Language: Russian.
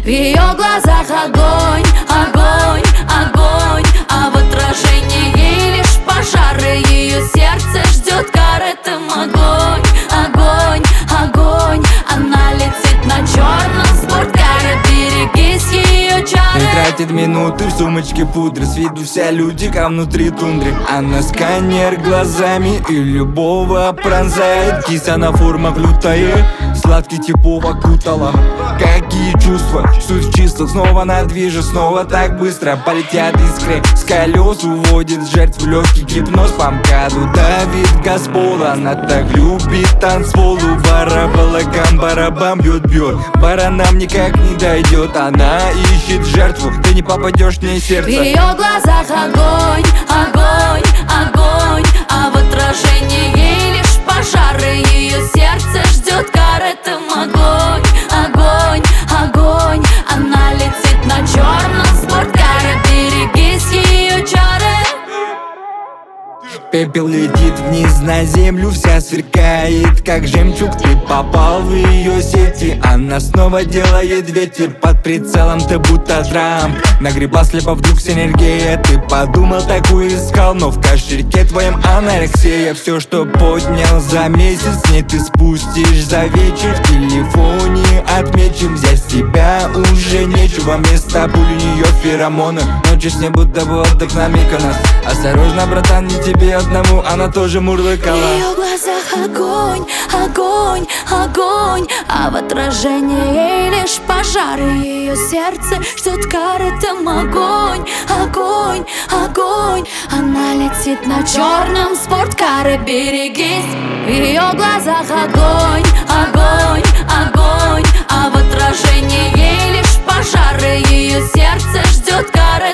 В ее глазах огонь, огонь, огонь, а в отражении ей лишь пожары. Ее сердце ждет кары, там огонь, огонь, огонь. Она летит на черном спорткаре, берегись ее чары. Не тратит минуты в сумочке пудры, с виду вся лютика внутри тундры. Она сканер глазами и любого пронзает. Киса на формах лютая, сладкий типов окутала. Какие чувства, суть в числах, снова на движе, снова так быстро полетят искры. С колес уводит жертв в легкий гипноз. По МКАДу давит газ пола, она так любит танцполу. Барабалакам, барабам бьет, баранам никак не дойдет. Она ищет жертву, ты не попадешь в ней сердце. В ее глазах огонь, огонь, огонь, а в отражении ей лишь пожары. Ее сердце ждет кары, там огонь, огонь, огонь. Она летит на черном спорткаре, берегись ее чары. Пепел летит вниз на землю, вся сверкает, как жемчуг. Ты попал в ее сети, она снова делает ветер. Под прицелом ты будто Трамп, нагребла слепо вдруг синергия. Ты подумал, такую искал, но в кошельке твоем анорексия. Все, что поднял за месяц, с ней ты спустишь за вечер. В телефоне отмечен, взять с тебя уже нечего. Вместо пули у нее феромоны, ночью с ней будто бы отдых на Миконос. Осторожно, братан, не тебе одному, она тоже мурлыкала. В ее глазах огонь, огонь, огонь, а в отражении ей лишь пожары. Ее сердце ждет кары, там огонь, огонь, огонь. Она летит на черном спорткаре, берегись. В ее глазах огонь, огонь, огонь, а в отражении ей лишь пожары. Ее сердце ждет кары,